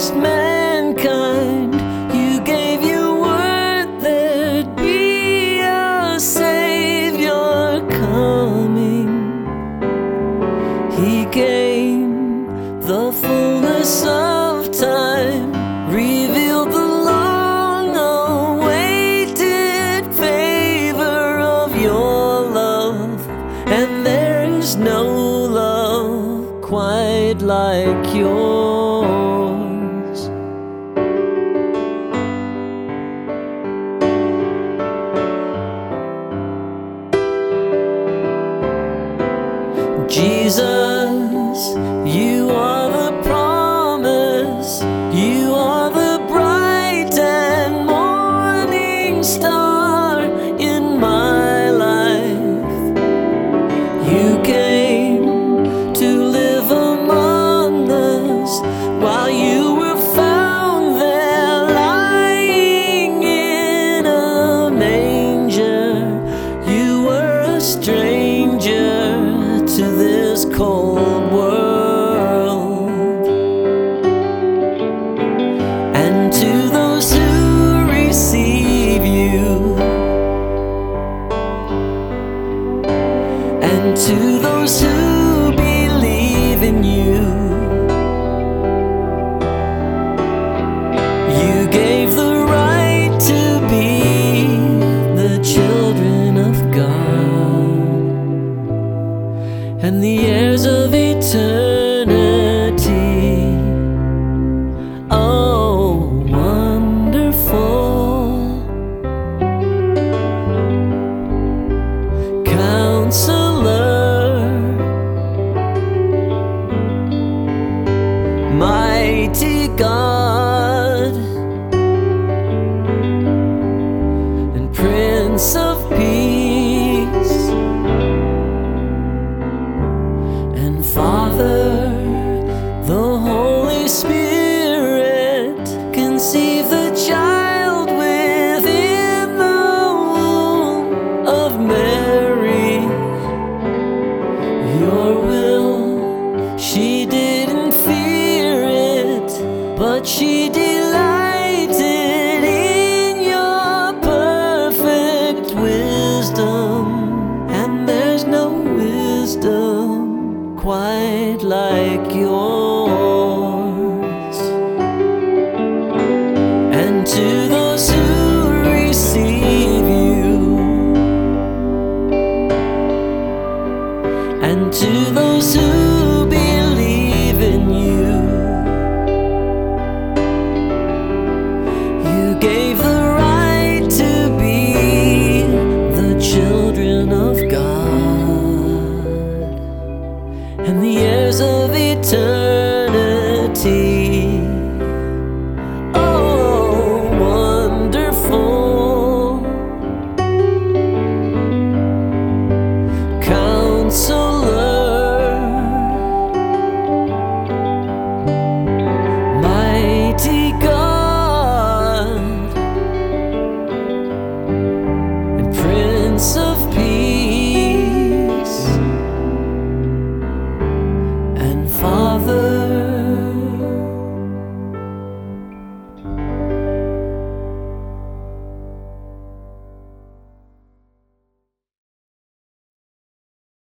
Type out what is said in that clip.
promised mankind. You gave your word there'd be a Savior coming. He came, the fullness of time, revealed the long-awaited favor of your love. And there is no love quite like yours. Jesus, you are the promise, you are the bright and morning star in my life. You came to live among us while you were found there lying in a manger. You were a stranger to this cold world, and to those who receive you, and to those who believe in you, you gave the right to be the children of God and the heirs of eternity. Oh, wonderful Counselor, mighty God, and Prince of Peace, and Father, the Holy Spirit conceive the child within the womb of Mary. Your will, she didn't fear it, but she did